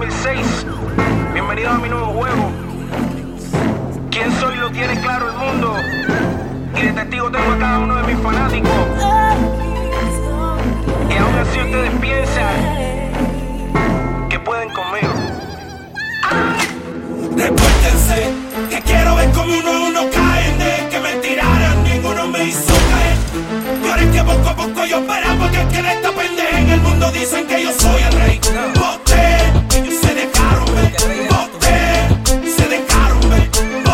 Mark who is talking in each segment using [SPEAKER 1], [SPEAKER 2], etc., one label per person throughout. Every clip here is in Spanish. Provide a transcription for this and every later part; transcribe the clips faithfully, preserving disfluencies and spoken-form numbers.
[SPEAKER 1] el seis. Bienvenido a mi nuevo juego. ¿Quién soy? Lo tiene claro el mundo. Y de testigo tengo a cada uno de mis fanáticos. Y aún así ustedes piensan que pueden conmigo.
[SPEAKER 2] Repórtense, que quiero ver como uno a uno caen. De que me tiraran, ninguno me hizo caer. Y ahora es que poco a poco yo esperaba, porque es que de esta pendeja en el mundo dicen que yo soy el rey. Boté, ellos se dejaron ver. Boté, se dejaron ver.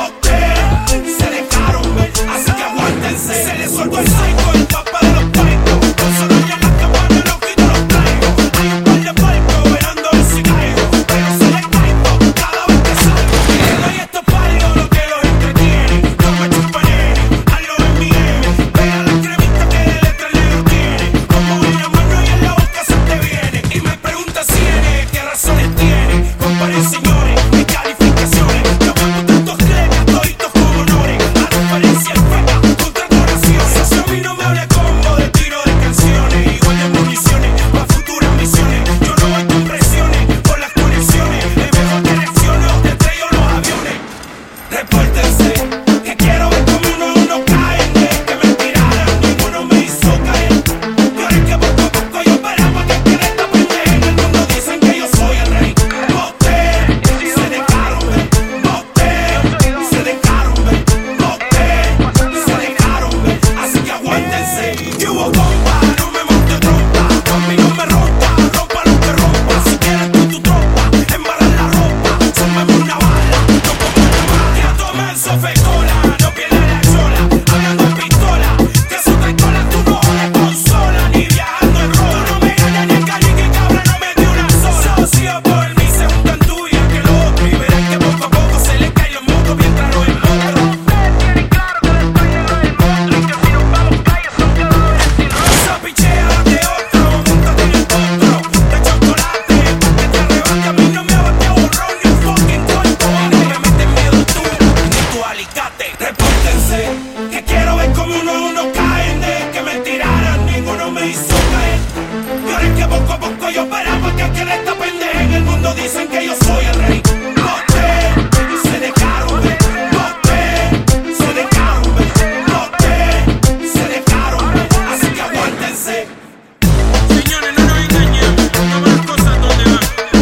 [SPEAKER 2] Boté, se dejaron ver. Así que aguántense. Se les soltó el psycho, el papá de los paicos. Con solo ya las cabanas, los quitos los traigo. Hay un par de palcos velando el si caigo. Pero se les caigo cada vez que salgo. Y esto es para lo que los entretiene. No me chupan nene, hazlo en mi M. Vea la cremita que de letra negro tiene. Como en la mano y en la boca se te viene. Y me pregunta si N, qué razones tiene. Comparen señores, mis calificaciones. Yo pongo tantos clecas, toditos con honores. A diferencia el feca, contra oraciones. Si a mí no me hable combo de tiro de canciones. Igual de municiones, para futuras misiones. Yo no voy con presiones, por las conexiones. Es mejor que reacciones o te estrello los aviones. Repórtense, que quiero ver como uno a uno caen. De que me tiraran, ninguno me hizo caer. Y ahora es que poco a poco yo esperaba, que es que de esta pendeja en el mundo dicen que yo soy el rey. Boté, se dejaron ver. Boté, se dejaron ver. Boté, se dejaron ver. Así que aguántense. Que hubo bomba, no me monte trompa. Conmigo me ronca, rompa lo que rompa. Si quieres tú tu trompa, embarrar la ropa. Súmame una bala, no como una mala. Ya toman sofecola, no pierdas la chola. Hablando en pistola, que eso trae cola, tú no jodes consola. Ni viajando en rola. Tú no me ganas ni en Cali, que cabra no me dio una sola. Socio por mí se juntan tuyas que lo otro. Y verás que poco a poco se les caen los mocos mientras los enmontro.
[SPEAKER 1] Ustedes tienen claro que después de lo del monstruo. Y que si nos vamos calles son cadáveres sin rostro.
[SPEAKER 2] Esa pichea de otro, montate en el potro de chocolate, que te arrebate. A mí no me abate burrón ni un fucking cuerpo. Y no me metes miedo tú, ni tu alicate. Repórtense, que quiero ver como uno a uno caen. De que me tiraran, ninguno me hizo caer. Y ahora es que poco a poco yo esperaba, porque es que de esta pendeja en el mundo dicen que yo soy el rey. Boté, se dejaron ver. Boté, se dejaron ver. Boté, se dejaron ver. Así que aguántense.
[SPEAKER 3] Señores, no nos engañemos, vamos las cosas donde van.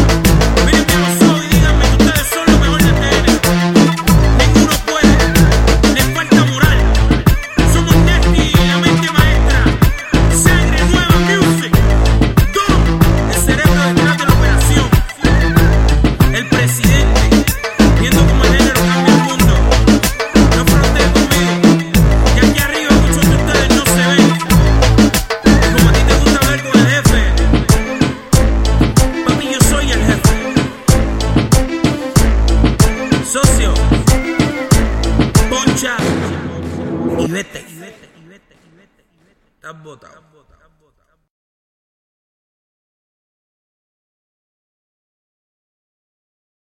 [SPEAKER 3] Miren a los ojos y díganme que ustedes son lo mejor de T N. Ninguno puede, les falta moral. Somos Nesty y la mente maestra. Sangre nueva music. Dom, el cerebro detrás de la operación. El presidente, viendo cómo el género cambia el mundo. No fronteen conmigo, que aquí arriba muchos de ustedes no se ven. Y como a ti te gusta hablar con el jefe, papi, yo soy el jefe. Socio, poncha y vete. Estás botado.